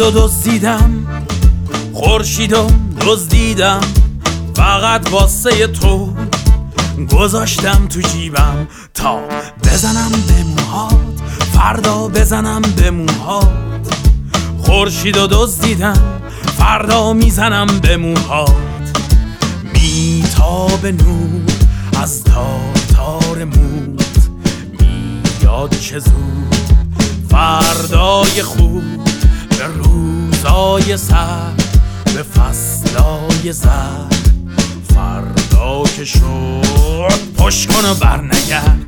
و دزدیدم، خورشید و دزدیدم، فقط واسه تو گذاشتم تو جیبم تا بزنم به موهات، فردا بزنم به موهات. خورشید و دزدیدم، فردا میزنم به موهات. میتاب نور از تار تار موت، میاد چه زود فردای خوب، به روزای سرد، به فصلای زرد. فردا که شد پشت کن و برنگرد.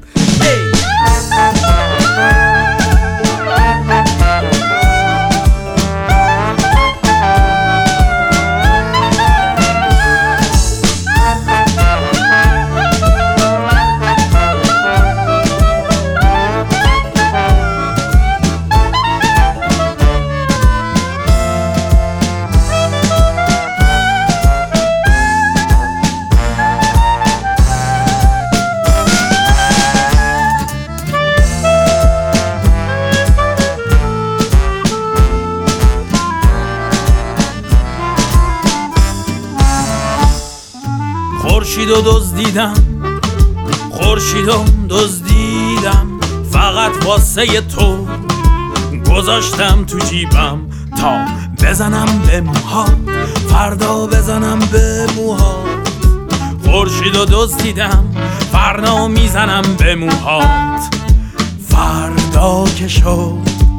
خورشید و دزدیدم، خورشید و دزدیدم، فقط واسه تو گذاشتم تو جیبم تا بزنم به موهات، فردا بزنم به موهات. خورشید و دزدیدم، فردا میزنم به موهات. فردا که شد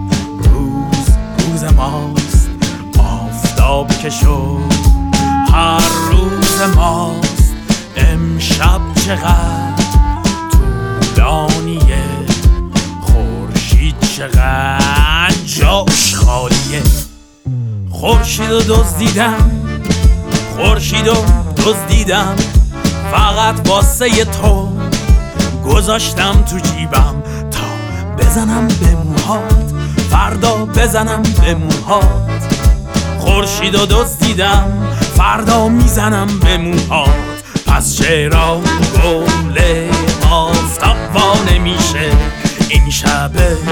روز ماست، آفتاب که شد هر روز ماست. امشب چقدر طولانیه، خورشید چقدر جاش خالیه. خورشید و دزدیدم، خورشید و دزدیدم، فقط واسه تو گذاشتم تو جیبم تا بزنم به موهات، فردا بزنم به موهات. خورشید و دزدیدم، فردا میزنم به موهات. پس چرا گل آفتاب وا نمیشه، این شب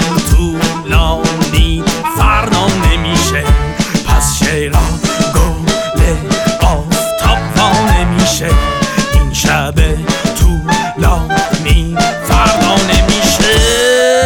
طولانی فردا نمیشه. پس چرا گل آفتاب وا نمیشه، این شب طولانی فردا نمیشه.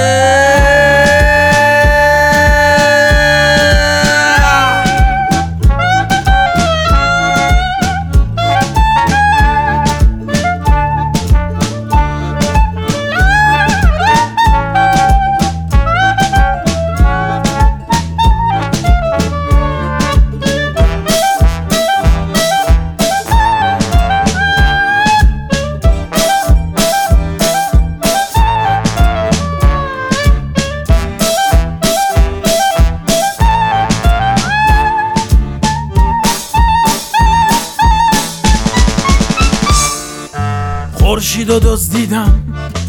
خورشید و دزدیدم،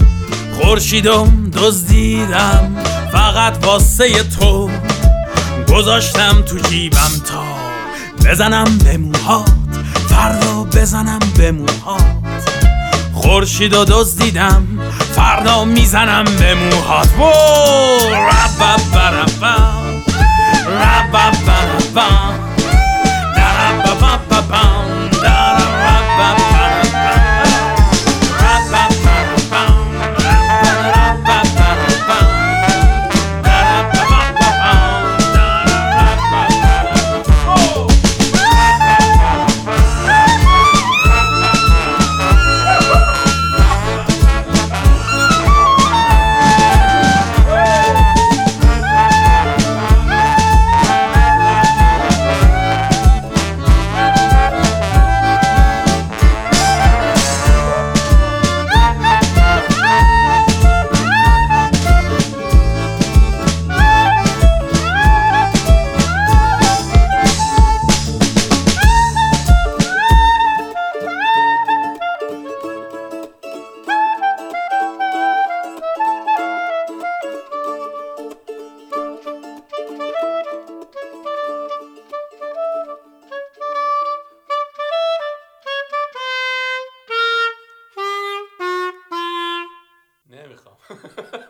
خورشید و دزدیدم، فقط واسه تو گذاشتم تو جیبم تا بزنم به موهات، فردا بزنم به موهات. خورشید و دزدیدم، فردا میزنم به موهات. نمیخوام